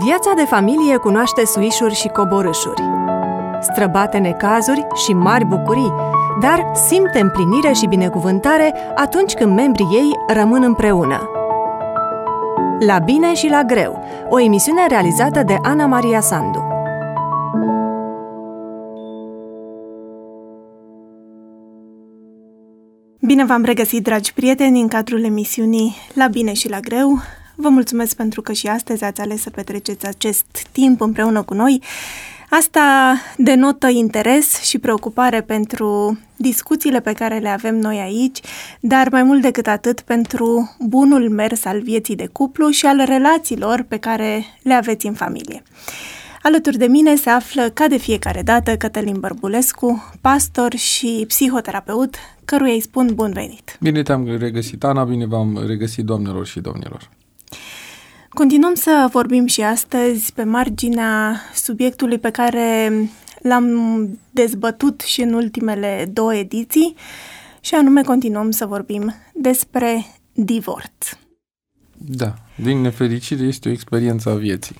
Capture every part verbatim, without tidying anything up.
Viața de familie cunoaște suișuri și coborâșuri, străbate necazuri și mari bucurii, dar simte împlinire și binecuvântare atunci când membrii ei rămân împreună. La bine și la greu, o emisiune realizată de Ana Maria Sandu. Bine v-am regăsit, dragi prieteni, în cadrul emisiunii La bine și la greu. Vă mulțumesc pentru că și astăzi ați ales să petreceți acest timp împreună cu noi. Asta denotă interes și preocupare pentru discuțiile pe care le avem noi aici, dar mai mult decât atât pentru bunul mers al vieții de cuplu și al relațiilor pe care le aveți în familie. Alături de mine se află, ca de fiecare dată, Cătălin Bărbulescu, pastor și psihoterapeut, căruia îi spun bun venit. Bine te-am regăsit, Ana, bine v-am regăsit, doamnelor și domnilor. Continuăm să vorbim și astăzi pe marginea subiectului pe care l-am dezbătut și în ultimele două ediții, și anume continuăm să vorbim despre divorț. Da, din nefericire este o experiență a vieții.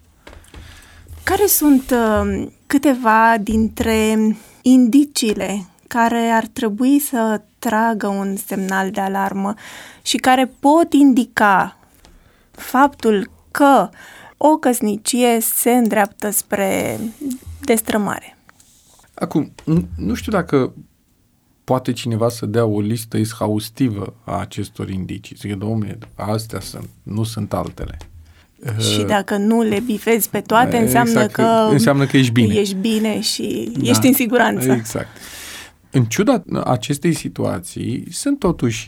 Care sunt uh, câteva dintre indiciile care ar trebui să tragă un semnal de alarmă și care pot indica faptul că o căsnicie se îndreaptă spre destrămare? Acum, nu știu dacă poate cineva să dea o listă exhaustivă a acestor indicii. Zic, dom'le, astea sunt, nu sunt altele. Și dacă nu le bifezi pe toate, înseamnă, exact, că, înseamnă că ești bine. Ești bine și da, ești în siguranță. Exact. În ciuda acestei situații, sunt totuși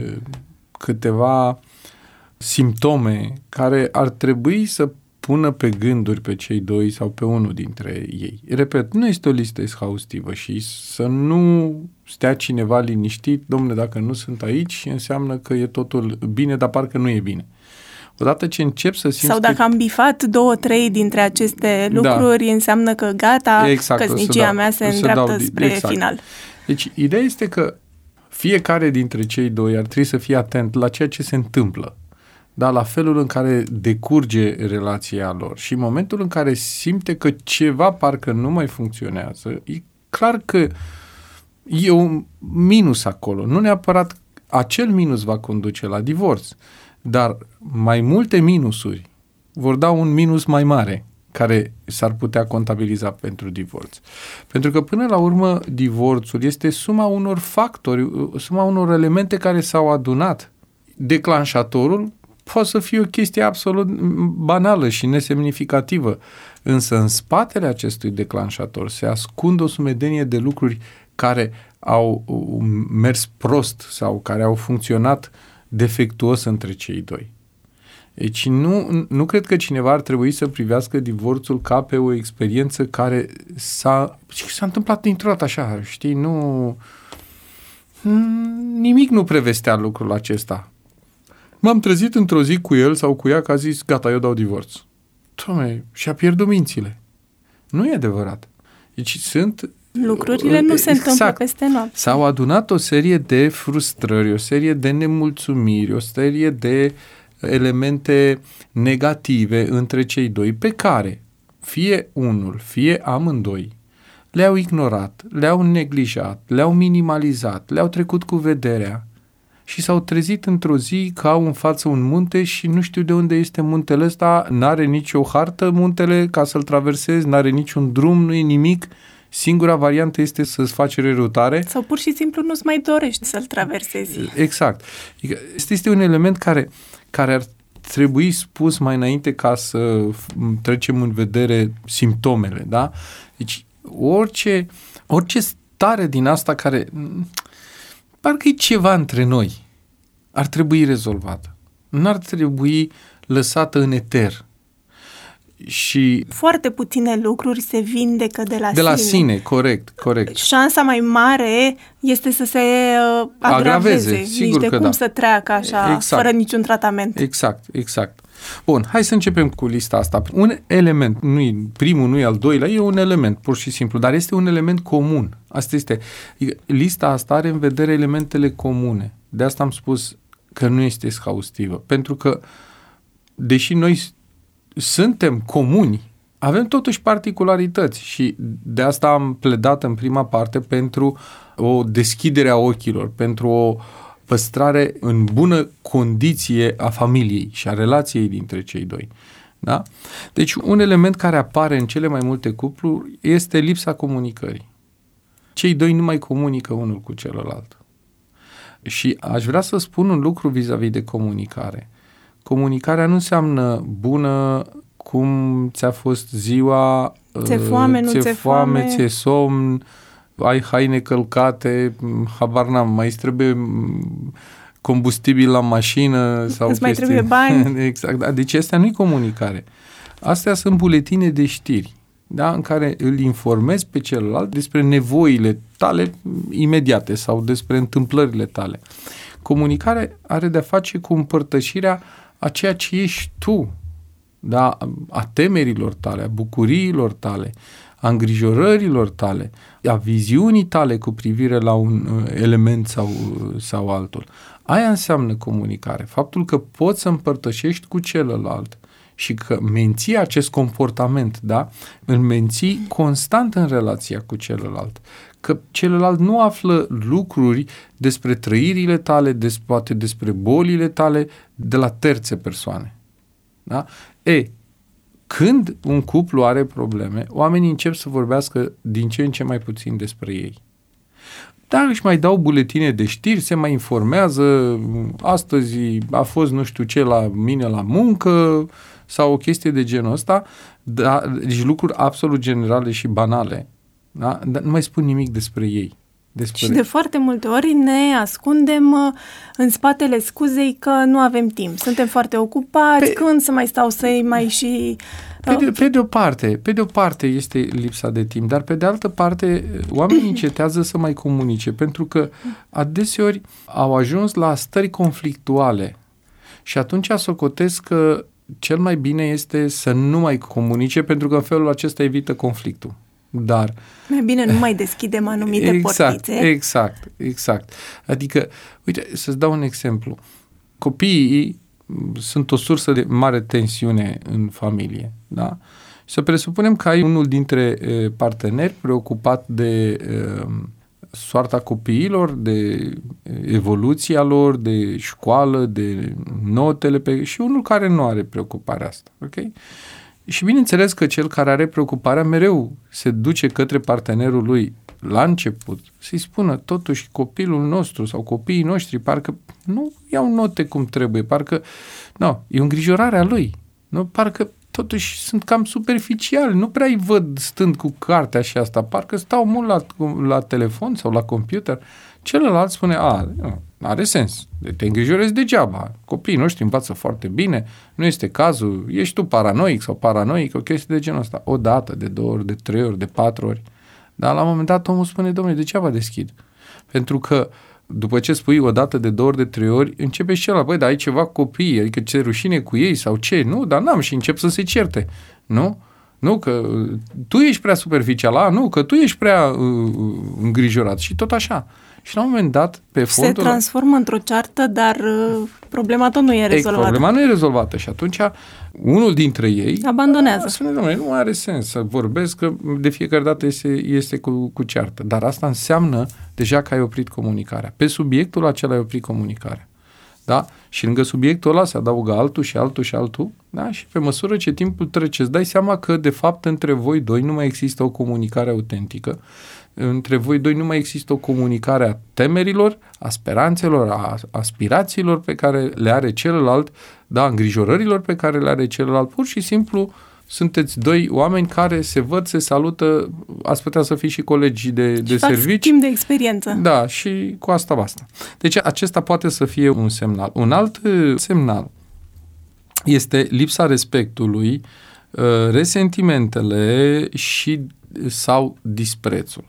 câteva simptome care ar trebui să pună pe gânduri pe cei doi sau pe unul dintre ei. Repet, nu este o listă exhaustivă și să nu stea cineva liniștit, dom'le, dacă nu sunt aici, înseamnă că e totul bine, dar parcă nu e bine. Odată ce încep să simți... Sau dacă că... am bifat două, trei dintre aceste lucruri, da, înseamnă că gata, exact, căsnicia dau, mea se îndreaptă dau, spre exact. final. Deci, ideea este că fiecare dintre cei doi ar trebui să fie atent la ceea ce se întâmplă, da, la felul în care decurge relația lor. Și în momentul în care simte că ceva parcă nu mai funcționează, e clar că e un minus acolo. Nu neapărat acel minus va conduce la divorț, dar mai multe minusuri vor da un minus mai mare care s-ar putea contabiliza pentru divorț. Pentru că până la urmă divorțul este suma unor factori, suma unor elemente care s-au adunat. Declanșatorul poate să fie o chestie absolut banală și nesemnificativă, însă în spatele acestui declanșator se ascund o sumedenie de lucruri care au mers prost sau care au funcționat defectuos între cei doi. Deci nu, nu cred că cineva ar trebui să privească divorțul ca pe o experiență care s-a, s-a întâmplat dintr-o dată așa, știi, nu... Nimic nu prevestea lucrul acesta. M-am trezit într-o zi cu el sau cu ea că a zis, gata, eu dau divorț. Doamne, și-a pierdut mințile. Nu e adevărat. Deci sunt... Lucrurile nu se întâmplă exact. Peste noapte. S-au adunat o serie de frustrări, o serie de nemulțumiri, o serie de elemente negative între cei doi, pe care fie unul, fie amândoi le-au ignorat, le-au neglijat, le-au minimalizat, le-au trecut cu vederea și s-au trezit într-o zi că au în față un munte și nu știu de unde este muntele ăsta, n-are nicio hartă muntele ca să-l traversezi, n-are niciun drum, nu e nimic. Singura variantă este să-ți faci reroutare. Sau pur și simplu nu-ți mai dorești să-l traversezi. Exact. Este, este un element care, care ar trebui spus mai înainte ca să trecem în vedere simptomele, da? Deci orice, orice stare din asta care parcă e ceva între noi ar trebui rezolvată. Nu ar trebui lăsată în eter. Și foarte puține lucruri se vindecă de la de la sine. sine, corect, corect. Șansa mai mare este să se uh, agraveze, agraveze nici de cum da. Să treacă așa, exact. Fără niciun tratament. Exact, exact. Bun, hai să începem cu lista asta. Un element, nu primul, nu e al doilea, e un element, pur și simplu, dar este un element comun. Asta este. Lista asta are în vedere elementele comune. De asta am spus că nu este exhaustivă. Pentru că, deși noi suntem comuni, avem totuși particularități și de asta am pledat în prima parte pentru o deschidere a ochilor, pentru o păstrare în bună condiție a familiei și a relației dintre cei doi. Da? Deci un element care apare în cele mai multe cupluri este lipsa comunicării. Cei doi nu mai comunică unul cu celălalt. Și aș vrea să spun un lucru vis-a-vis de comunicare. Comunicarea nu înseamnă bună, cum ți-a fost ziua, ți-e foame, nu ți-e ți-e foame, foame, ți-e somn, ai haine călcate, habar n-am, mai trebuie combustibil la mașină sau îți mai chestii. trebuie bani. Exact. Deci astea nu-i comunicare. Astea sunt buletine de știri, da? În care îl informezi pe celălalt despre nevoile tale imediate sau despre întâmplările tale. Comunicarea are de-a face cu împărtășirea a ceea ce ești tu, da? A temerilor tale, a bucuriilor tale, a îngrijorărilor tale, a viziunii tale cu privire la un element sau, sau altul. Aia înseamnă comunicare. Faptul că poți să împărtășești cu celălalt și că menții acest comportament, da? Îl menții constant în relația cu celălalt. Că celălalt nu află lucruri despre trăirile tale, des, poate despre bolile tale, de la terțe persoane. Da? E, când un cuplu are probleme, oamenii încep să vorbească din ce în ce mai puțin despre ei. Dar își mai dau buletine de știri, se mai informează, astăzi a fost nu știu ce la mine la muncă sau o chestie de genul ăsta, da, deci lucruri absolut generale și banale. Da? Dar nu mai spun nimic despre ei. Despre... Și de foarte multe ori ne ascundem în spatele scuzei că nu avem timp. Suntem foarte ocupați, pe... când să mai stau să-i mai și... Pe de, pe de o parte, pe de o parte este lipsa de timp, dar pe de altă parte oamenii încetează să mai comunice, pentru că adeseori au ajuns la stări conflictuale și atunci socotesc că cel mai bine este să nu mai comunice, pentru că în felul acesta evită conflictul. Dar mai bine nu mai deschidem anumite exact, portițe. Exact, exact. Adică, uite, să-ți dau un exemplu. Copiii sunt o sursă de mare tensiune în familie, da? Să presupunem că ai unul dintre e, parteneri preocupat de e, soarta copiilor, de evoluția lor, de școală, de notele pe... și unul care nu are preocuparea asta, ok? Și bineînțeles că cel care are preocuparea mereu se duce către partenerul lui la început să-i spună totuși copilul nostru sau copiii noștri parcă nu iau note cum trebuie, parcă no, e o îngrijorare a lui, nu? Parcă totuși sunt cam superficiali, nu prea îi văd stând cu cartea și asta, parcă stau mult la, la telefon sau la computer. Celălalt spune, a, nu, are sens, te îngrijorezi degeaba, copiii noștri învață foarte bine, nu este cazul, ești tu paranoic sau paranoic, o chestie de genul ăsta, o dată, de două ori, de trei ori, de patru ori. Dar la un moment dat omul spune, domnule, degeaba deschid. Pentru că după ce spui o dată, de două ori, de trei ori, începe și celălalt, băi, dar ai ceva copii, adică ce rușine cu ei sau ce? Nu, dar n-am, și încep să se certe. Nu? Nu, că tu ești prea superficial, a, nu, că tu ești prea uh, îngrijorat și tot așa. Și la un moment dat, pe fondul... Se transformă într-o ceartă, dar uh, problema tot nu e rezolvată. Ei, problema nu e rezolvată și atunci unul dintre ei... abandonează. Spune, domnule, nu are sens să vorbesc, că de fiecare dată este, este cu, cu ceartă. Dar asta înseamnă deja că ai oprit comunicarea. Pe subiectul acela ai oprit comunicarea. Da? Și lângă subiectul ăla se adaugă altul și altul și altul, da? Și pe măsură ce timpul trece, îți dai seama că de fapt între voi doi nu mai există o comunicare autentică, între voi doi nu mai există o comunicare a temerilor, a speranțelor, a aspirațiilor pe care le are celălalt, da, îngrijorărilor pe care le are celălalt, pur și simplu sunteți doi oameni care se văd, se salută, ați putea să fii și colegi de, de servici. Schimb de experiență. Da, și cu asta basta. Deci acesta poate să fie un semnal. Un alt semnal este lipsa respectului, resentimentele și sau disprețul.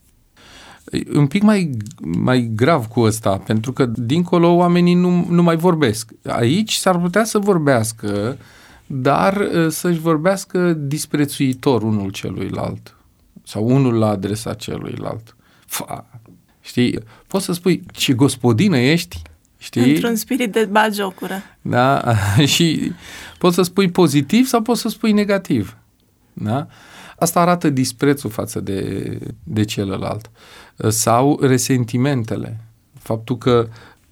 Un pic mai, mai grav cu ăsta, pentru că dincolo oamenii nu, nu mai vorbesc. Aici s-ar putea să vorbească, dar să-și vorbească disprețuitor unul celuilalt sau unul la adresa celuilalt. Fa, știi, poți să spui ce gospodină ești Știi? Într-un spirit de batjocură. Da? Și poți să spui pozitiv sau poți să spui negativ. Da? Asta arată disprețul față de, de celălalt. Sau resentimentele. Faptul că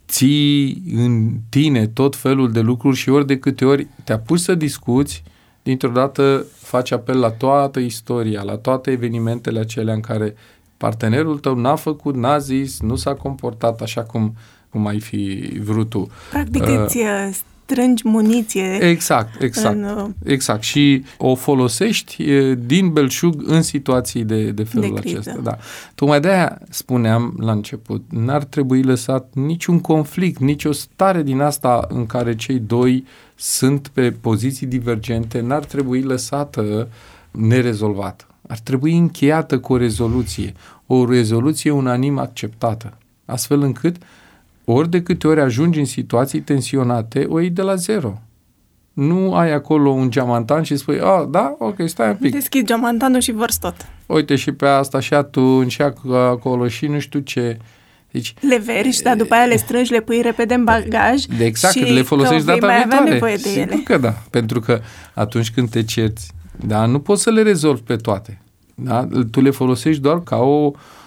ții în tine tot felul de lucruri și ori de câte ori te apuci să discuți, dintr-o dată faci apel la toată istoria, la toate evenimentele acelea în care partenerul tău n-a făcut, n-a zis, nu s-a comportat așa cum, cum ai fi vrut tu. Practic uh, îți strângi muniție. Exact, exact. În, exact. Și o folosești din belșug în situații de, de felul de acesta. Da. Tocmai de-aia spuneam la început, n-ar trebui lăsat niciun conflict, nicio stare din asta în care cei doi sunt pe poziții divergente, n-ar trebui lăsată nerezolvată. Ar trebui încheiată cu o rezoluție, o rezoluție unanim acceptată, astfel încât ori de câte ori ajungi în situații tensionate, o iei de la zero. Nu ai acolo un geamantan și spui, ah, da, ok, stai un pic. Deschizi geamantanul și vărți tot. Uite și pe asta și atunci și acolo și nu știu ce. Deci, le vergi, dar după aia le strângi, le pui repede în bagaj de exact, și le folosești data mai viitoare. avea nevoie de Sigur ele. că da, pentru că atunci când te cerți, da, nu poți să le rezolvi pe toate. Da? Tu le folosești doar ca o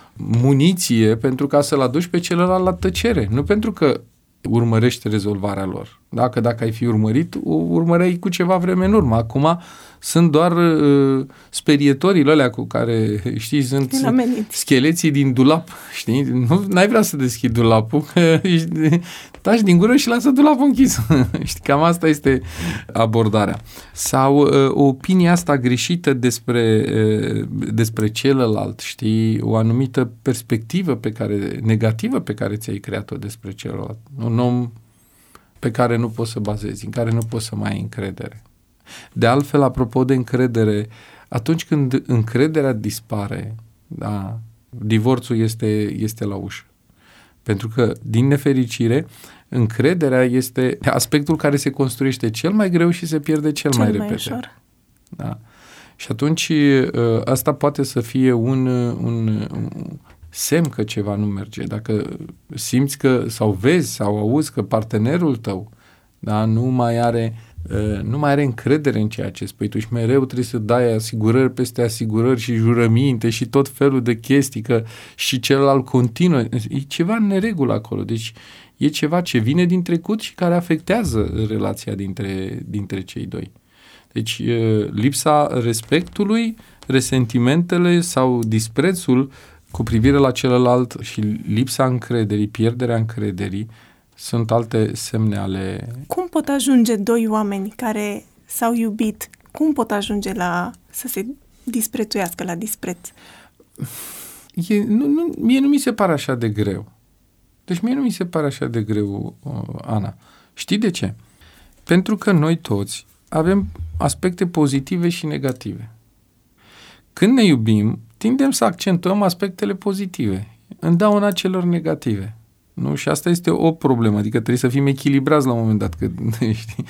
muniție pentru ca să-l aduci pe celălalt la tăcere, nu pentru că urmărești rezolvarea lor. Dacă dacă ai fi urmărit, o urmăreai cu ceva vreme în urmă. Acum sunt doar uh, sperietorii alea cu care, știi, sunt scheleții din dulap, știi? Nu n-ai vrea să deschizi dulapul, că taci din gură și lasă dulapul închis. Știi, cam asta este abordarea. Sau uh, opinia asta greșită despre, uh, despre celălalt, știi? O anumită perspectivă pe care, negativă pe care ți-ai creat-o despre celălalt. Un om pe care nu poți să bazezi, în care nu poți să mai ai încredere. De altfel, apropo de încredere, atunci când încrederea dispare, da, divorțul este, este la ușă. Pentru că, din nefericire, încrederea este aspectul care se construiește cel mai greu și se pierde cel, cel mai repede. Mai ușor. Da. Și atunci asta poate să fie un, un, un semn că ceva nu merge. Dacă simți că, sau vezi, sau auzi că partenerul tău, da, nu mai are nu mai are încredere în ceea ce spui tu și mereu trebuie să dai asigurări peste asigurări și jurăminte și tot felul de chestii, că și celălalt continuă. E ceva în neregulă acolo. Deci e ceva ce vine din trecut și care afectează relația dintre, dintre cei doi. Deci lipsa respectului, resentimentele sau disprețul cu privire la celălalt și lipsa încrederii, pierderea încrederii, sunt alte semne ale... Cum pot ajunge doi oameni care s-au iubit? Cum pot ajunge la să se disprețuiască, la dispreț? E, nu, nu, mie nu mi se pare așa de greu. Deci mie nu mi se pare așa de greu, uh, Ana. Știi de ce? Pentru că noi toți avem aspecte pozitive și negative. Când ne iubim, tindem să accentuăm aspectele pozitive, în dauna celor negative. Nu? Și asta este o problemă, adică trebuie să fim echilibrați la un moment dat. Că, știi?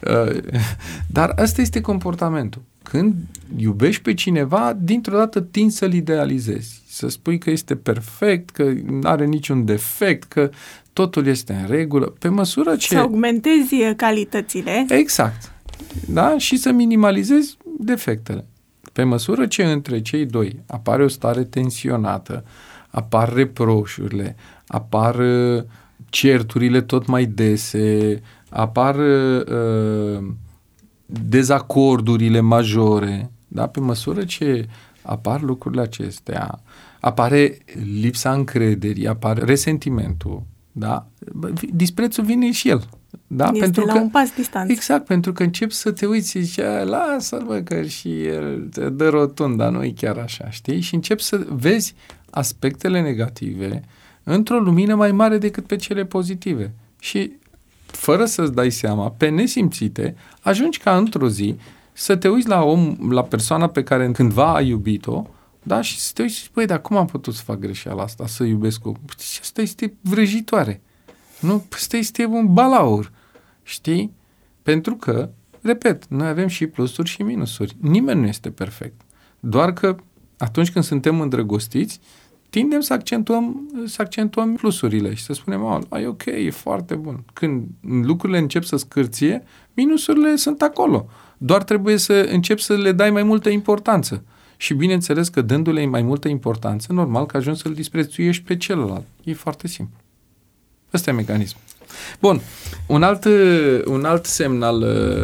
Dar asta este comportamentul. Când iubești pe cineva, dintr-o dată tinzi să-l idealizezi. Să spui că este perfect, că nu are niciun defect, că totul este în regulă. Pe măsură ce... Să augmentezi calitățile. Exact. Da? Și să minimalizezi defectele. Pe măsură ce între cei doi apare o stare tensionată, apar reproșurile, apar uh, certurile tot mai dese, apar uh, dezacordurile majore, da? Pe măsură ce apar lucrurile acestea, apare lipsa încrederii, apare resentimentul, da? Disprețul vine și el. Da? Este pentru la că, un pas distanță. Exact, pentru că începi să te uiți și zici, lasă-l, bă, că și el te dă rotund, dar nu e chiar așa, știi? Și începi să vezi aspectele negative într-o lumină mai mare decât pe cele pozitive. Și fără să-ți dai seama, pe nesimțite, ajungi ca într-o zi să te uiți la om, la persoana pe care cândva ai iubit-o, da? Și să te uiți și zici, băi, dar cum am putut să fac greșeala asta, să iubesc o... Și asta este vrăjitoare. Nu? Asta este un balaur. Știi? Pentru că, repet, noi avem și plusuri și minusuri. Nimeni nu este perfect. Doar că atunci când suntem îndrăgostiți, tindem să accentuăm, să accentuăm plusurile și să spunem, oh, e ok, e foarte bun. Când lucrurile încep să scârție, minusurile sunt acolo. Doar trebuie să începi să le dai mai multă importanță. Și bineînțeles că dându-le mai multă importanță, normal că ajungi să-l disprețuiești pe celălalt. E foarte simplu. Ăsta e mecanismul. Bun, un alt, un alt semn al...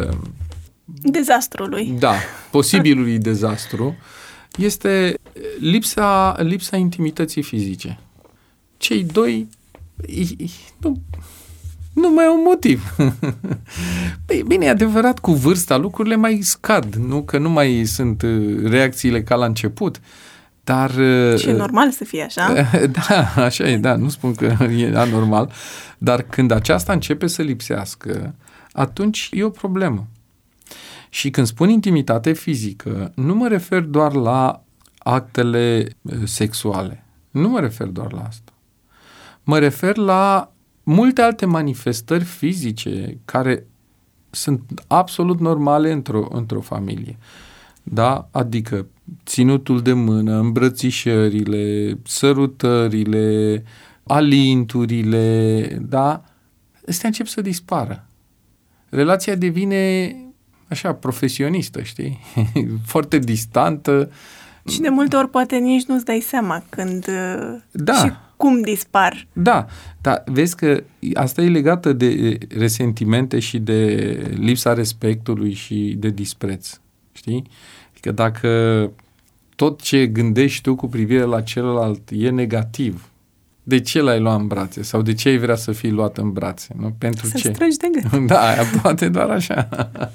dezastrului. Da, posibilului dezastru este lipsa, lipsa intimității fizice. Cei doi nu, nu mai au motiv. Păi, bine, e adevărat, cu vârsta lucrurile mai scad, nu? Că nu mai sunt reacțiile ca la început, dar... Și e normal să fie așa. Da, așa e, da, nu spun că e anormal, dar când aceasta începe să lipsească, atunci e o problemă. Și când spun intimitate fizică, nu mă refer doar la actele sexuale. Nu mă refer doar la asta. Mă refer la multe alte manifestări fizice care sunt absolut normale într-o, într-o familie. Da? Adică ținutul de mână, îmbrățișările, sărutările, alinturile, da? Astea încep să dispară. Relația devine așa, profesionistă, știi? Foarte distantă. Și de multe ori poate nici nu-ți dai seama când da. și cum dispar. Da, dar vezi că asta e legată de resentimente și de lipsa respectului și de dispreț, știi? Adică dacă tot ce gândești tu cu privire la celălalt e negativ, de ce l-ai luat în brațe? Sau de ce ai vrea să fii luat în brațe? Nu? Pentru să ce? Să strângi de gând. Da, poate doar așa.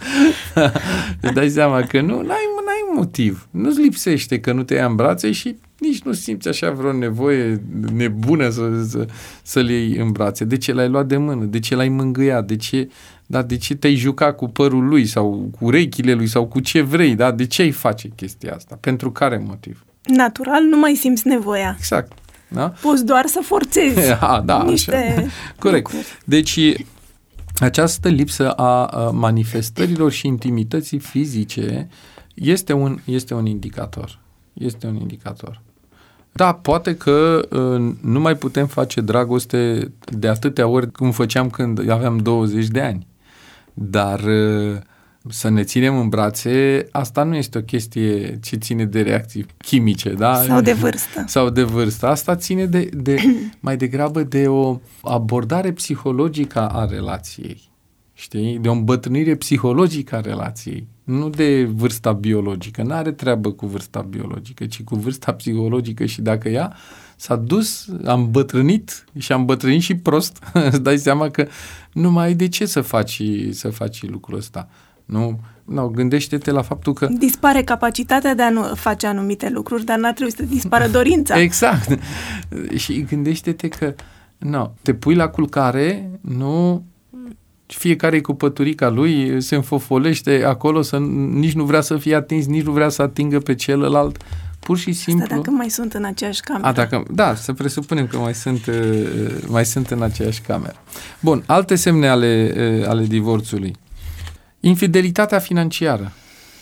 Îți dai seama că nu, n-ai, n-ai motiv. Nu-ți lipsește că nu te ia în brațe și nici nu simți așa vreo nevoie nebună să, să, să-l iei în brațe. De ce l-ai luat de mână? De ce l-ai mângâiat? De ce, da, de ce te-ai jucat cu părul lui sau cu urechile lui sau cu ce vrei? Da? De ce ai face chestia asta? Pentru care motiv? Natural, nu mai simți nevoia. Exact. Da? Poți doar să forțezi a, da, niște așa. Corect. lucruri. Deci, această lipsă a manifestărilor și intimității fizice este un, este un indicator. Este un indicator. Da, poate că uh, nu mai putem face dragoste de atâtea ori cum făceam când aveam douăzeci de ani. Dar uh, să ne ținem în brațe, asta nu este o chestie ce ține de reacții chimice, da? Sau de vârstă. Sau de vârstă. Asta ține de, de mai degrabă de o abordare psihologică a relației. Știi? De o îmbătrânire psihologică a relației. Nu de vârsta biologică. N-are treabă cu vârsta biologică, ci cu vârsta psihologică și dacă ea s-a dus, a îmbătrânit și a îmbătrânit și prost, îți dai seama că nu mai ai de ce să faci, să faci lucrul ăsta. Nu, nu, gândește-te la faptul că... Dispare capacitatea de a nu face anumite lucruri, dar n-ar trebui să dispară dorința. Exact. Și gândește-te că nu, te pui la culcare, nu... Fiecare cu păturica lui se înfofolește acolo, să, nici nu vrea să fie atins, nici nu vrea să atingă pe celălalt. Pur și simplu... Asta dacă mai sunt în aceeași cameră. A, dacă, da, să presupunem că mai sunt, mai sunt în aceeași cameră. Bun, alte semne ale, ale divorțului. Infidelitatea financiară.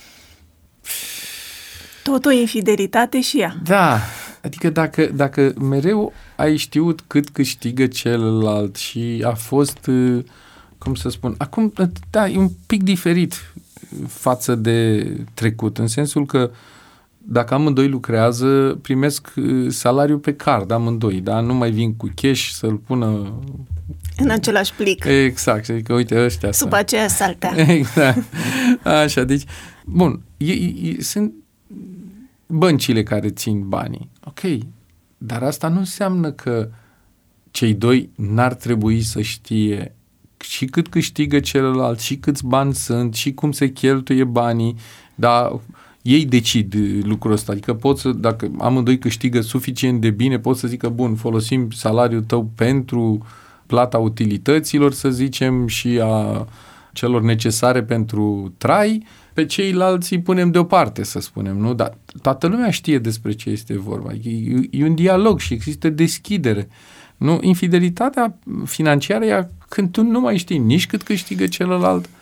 Tot o infidelitate și ea. Da, adică dacă, dacă mereu ai știut cât câștigă celălalt și a fost... cum să spun, acum, da, e un pic diferit față de trecut, în sensul că dacă amândoi lucrează, primesc salariul pe card, amândoi, da? Nu mai vin cu cash să-l pună... În același plic. Exact, adică uite ăștia. Sub aceea saltea. Exact, așa, deci, bun, e, e, sunt băncile care țin banii, ok, dar asta nu înseamnă că cei doi n-ar trebui să știe și cât câștigă celălalt, și câți bani sunt, și cum se cheltuie banii, dar ei decid lucrul ăsta. Adică pot să, dacă amândoi câștigă suficient de bine, pot să zică, bun, folosim salariul tău pentru plata utilităților, să zicem, și a celor necesare pentru trai, pe ceilalți îi punem deoparte, să spunem, nu? Dar toată lumea știe despre ce este vorba. E, e un dialog și există deschidere. Nu? Infidelitatea financiară e când tu nu mai știi nici cât câștigă celălalt,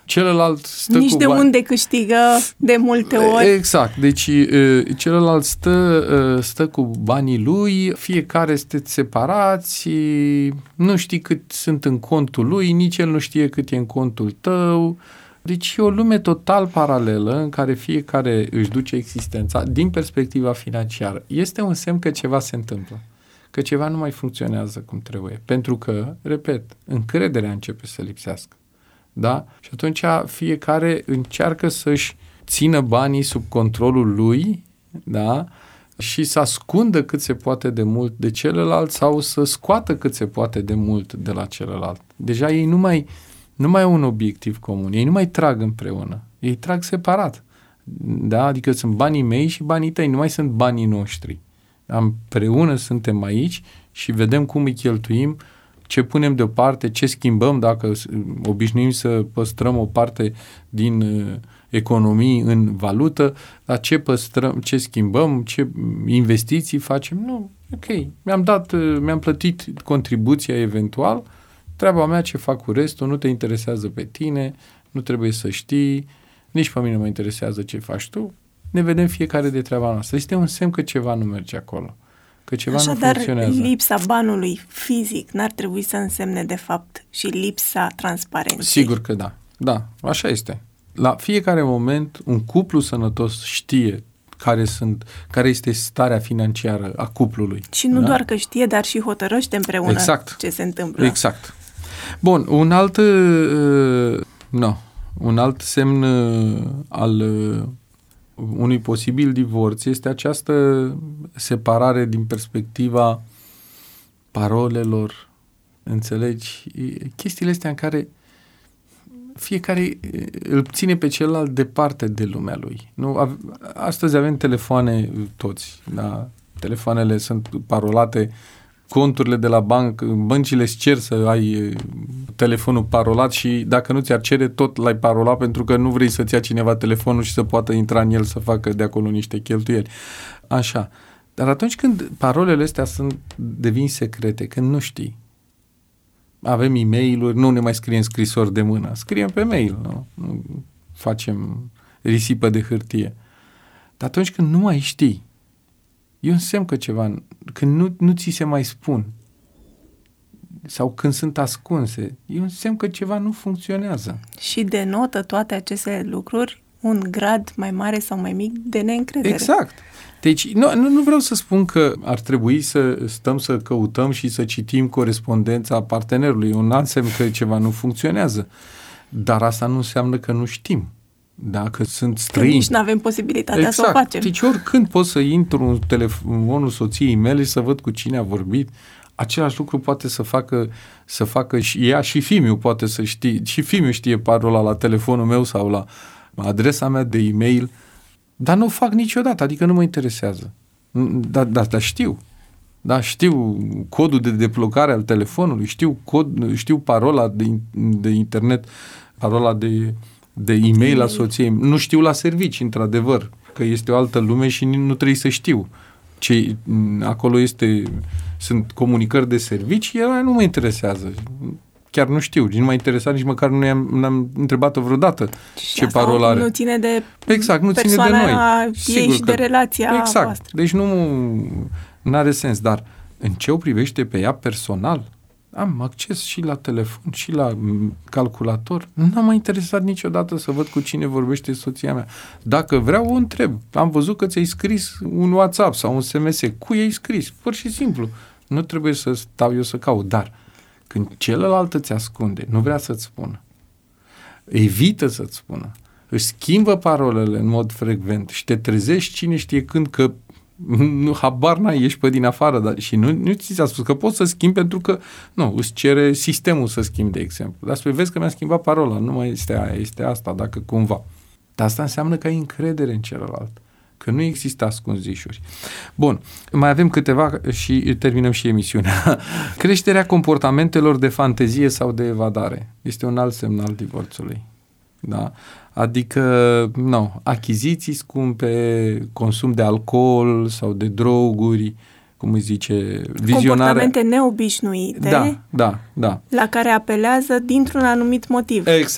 celălalt stă Nici cu de bani. unde câștigă de multe ori. Exact, deci celălalt stă, stă cu banii lui, fiecare sunteți separați, nu știi cât sunt în contul lui, nici el nu știe cât e în contul tău. Deci e o lume total paralelă în care fiecare își duce existența din perspectiva financiară. Este un semn că ceva se întâmplă, că ceva nu mai funcționează cum trebuie. Pentru că, repet, încrederea începe să lipsească. Da? Și atunci fiecare încearcă să-și țină banii sub controlul lui, da? Și să ascundă cât se poate de mult de celălalt sau să scoată cât se poate de mult de la celălalt. Deja ei nu mai, nu mai au un obiectiv comun, ei nu mai trag împreună, ei trag separat. Da? Adică sunt banii mei și banii tăi, nu mai sunt banii noștri. Împreună suntem aici și vedem cum îi cheltuim, ce punem deoparte, ce schimbăm, dacă obișnuim să păstrăm o parte din uh, economii în valută, dar ce păstrăm, ce schimbăm, ce investiții facem. Nu, ok, mi-am dat, uh, mi-am plătit contribuția eventual, treaba mea ce fac cu restul, nu te interesează pe tine, nu trebuie să știi, nici pe mine mă interesează ce faci tu, ne vedem fiecare de treaba noastră. Este un semn că ceva nu merge acolo. Că ceva Așadar, nu funcționează. Lipsa banului fizic n-ar trebui să însemne, de fapt, și lipsa transparenței. Sigur că da. Da, așa este. La fiecare moment, un cuplu sănătos știe care, sunt, care este starea financiară a cuplului. Și nu da? doar că știe, dar și hotărăște împreună exact. ce se întâmplă. Exact. Bun, un alt, uh, no, un alt semn uh, al... Uh, unui posibil divorț este această separare din perspectiva parolelor, înțelegi? Chestiile astea în care fiecare îl ține pe celălalt departe de lumea lui. Nu? Astăzi avem telefoane toți, da? Telefoanele sunt parolate, conturile de la bancă, băncile îți cer să ai telefonul parolat și dacă nu ți-ar cere, tot l-ai parolat pentru că nu vrei să-ți ia cineva telefonul și să poată intra în el să facă de acolo niște cheltuieli. Așa. Dar atunci când parolele astea sunt, devin secrete, când nu știi, avem e-mail-uri, nu ne mai scriem scrisori de mână, scriem pe mail, nu, nu facem risipă de hârtie. Dar atunci când nu mai știi, e un semn că ceva, când nu, nu ți se mai spun sau când sunt ascunse, e un semn că ceva nu funcționează. Și denotă toate aceste lucruri un grad mai mare sau mai mic de neîncredere. Exact. Deci nu, nu, nu vreau să spun că ar trebui să stăm să căutăm și să citim corespondența partenerului. E un alt semn că ceva nu funcționează. Dar asta nu înseamnă că nu știm. Dacă sunt străini. Că nici nu avem posibilitatea exact. să o facem. Deci oricând pot să intru în telefonul soției mele și să văd cu cine a vorbit, același lucru poate să facă, să facă și ea și Fimiu poate să știe, și Fimiu știe parola la telefonul meu sau la adresa mea de e-mail, dar nu o fac niciodată, adică nu mă interesează. Dar da, da, știu. Da, știu codul de deblocare al telefonului, știu, cod, știu parola de, de internet, parola de de e-mail la soției. Nu știu la servici, într-adevăr, că este o altă lume și nu trebuie să știu. Ce acolo este, sunt comunicări de servici, ele nu mă interesează. Chiar nu știu, nu m-a interesat, nici măcar nu i-am, n-am întrebat-o vreodată și ce parolă are. Nu ține de exact, nu ține de noi. Ei și că, de relația exact. voastră. Deci nu are sens, dar în ce o privește pe ea personal, am acces și la telefon și la calculator. Nu m-a interesat niciodată să văd cu cine vorbește soția mea. Dacă vreau, o întreb. Am văzut că ți-ai scris un WhatsApp sau un S M S. Cui ai scris? Pur și simplu. Nu trebuie să stau eu să caut. Dar când celălalt îți ascunde, nu vrea să-ți spună, evită să-ți spună, își schimbă parolele în mod frecvent și te trezești cine știe când că nu, habar n-ai, ești pe din afară, dar și nu, nu ți s-a spus că poți să schimbi pentru că, nu, îți cere sistemul să schimbi, de exemplu. Dar spui, vezi că mi-a schimbat parola, nu mai este aia, este asta, dacă cumva. Dar asta înseamnă că ai încredere în celălalt, că nu există ascunzișuri. Bun, mai avem câteva și terminăm și emisiunea. Creșterea comportamentelor de fantezie sau de evadare este un alt semn al divorțului. Da? Adică, nu, achiziții scumpe, consum de alcool sau de droguri, cum îi zice, vizionare. Comportamente neobișnuite, da, da, da. la care apelează dintr-un anumit motiv. Exact.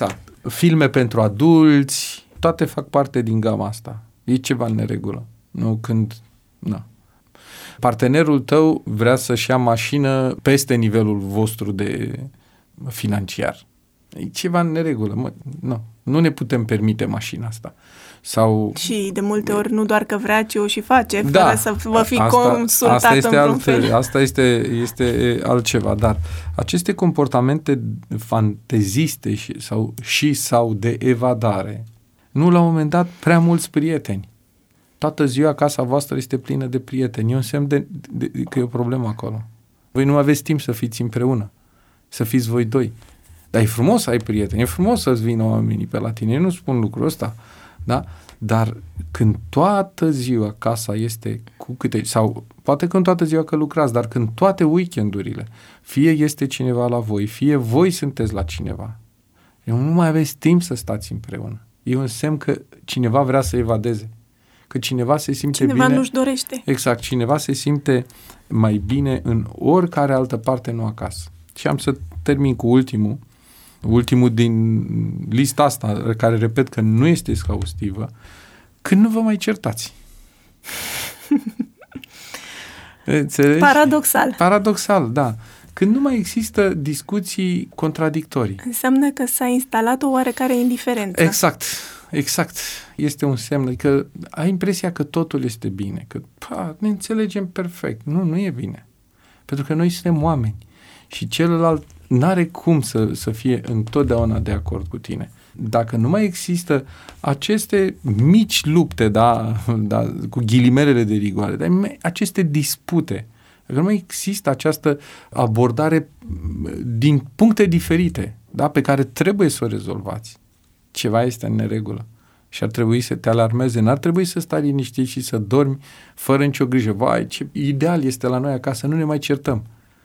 filme pentru adulți, toate fac parte din gama asta. E ceva în neregulă. Nu când... Nu. Partenerul tău vrea să-și ia mașină peste nivelul vostru de financiar. E ceva în neregulă. Mă, nu. Nu ne putem permite mașina asta. Sau... Și de multe ori nu doar că vrea, ci o și face, fără da, să vă fi asta, consultat asta este în vreun alt, fel. Asta este, este altceva, dar aceste comportamente fanteziste și sau, și sau de evadare, nu la un moment dat prea mulți prieteni. Toată ziua casa voastră este plină de prieteni. E un semn de, de, de că e o problemă acolo. Voi nu aveți timp să fiți împreună, să fiți voi doi. Dar e frumos să ai prieteni, e frumos să-ți vină oamenii pe la tine. Eu nu spun lucrul ăsta, da? Dar când toată ziua casa este cu câte... Sau poate când toată ziua că lucrați, dar când toate weekendurile, fie este cineva la voi, fie voi sunteți la cineva, eu nu mai aveți timp să stați împreună. E un semn că cineva vrea să evadeze. Că cineva se simte cineva bine... Cineva nu-și dorește. Exact. Cineva se simte mai bine în oricare altă parte, nu acasă. Și am să termin cu ultimul. Ultimul din lista asta, care repet că nu este exhaustivă, când nu vă mai certați. Înțelegi? Paradoxal. Paradoxal, da. Când nu mai există discuții contradictorii. Înseamnă că s-a instalat o oarecare indiferență. Exact, exact. Este un semn, adică ai impresia că totul este bine, că pa, ne înțelegem perfect. Nu, nu e bine. Pentru că noi suntem oameni și celălalt n-are cum să, să fie întotdeauna de acord cu tine. Dacă nu mai există aceste mici lupte, da, da, cu ghilimelele de rigoare, dar aceste dispute, dacă nu mai există această abordare din puncte diferite, da, pe care trebuie să o rezolvați, ceva este în neregulă și ar trebui să te alarmeze. N-ar trebui să stai liniștit și să dormi fără nicio grijă. Vai, ce ideal este la noi acasă, nu ne mai certăm.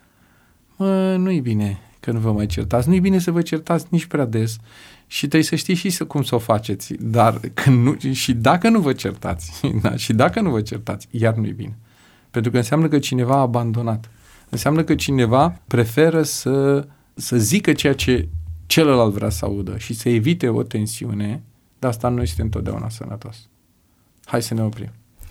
Mă, nu-i bine că nu vă mai certați. Nu-i bine să vă certați nici prea des și trebuie să știți și să, cum să o faceți. Dar când nu, și dacă nu vă certați, da, și dacă nu vă certați, iar nu-i bine. Pentru că înseamnă că cineva a abandonat. Înseamnă că cineva preferă să, să zică ceea ce celălalt vrea să audă și să evite o tensiune, dar asta nu este întotdeauna sănătos. Hai să ne oprim.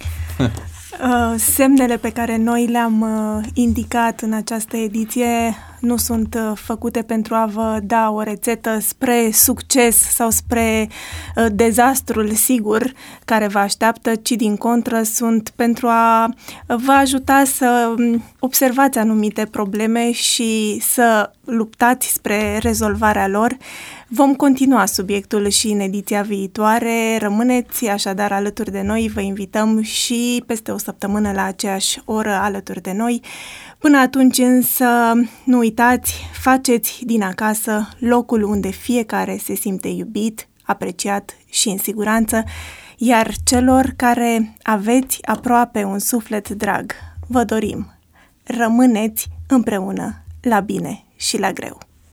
Uh, semnele pe care noi le-am uh, indicat în această ediție nu sunt uh, făcute pentru a vă da o rețetă spre succes sau spre uh, dezastrul sigur care vă așteaptă, ci din contră sunt pentru a vă ajuta să observați anumite probleme și să luptați spre rezolvarea lor. Vom continua subiectul și în ediția viitoare. Rămâneți așadar alături de noi, vă invităm și peste o săptămână la aceeași oră alături de noi. Până atunci însă, nu uitați, faceți din acasă locul unde fiecare se simte iubit, apreciat și în siguranță, iar celor care aveți aproape un suflet drag, vă dorim, rămâneți împreună la bine și la greu.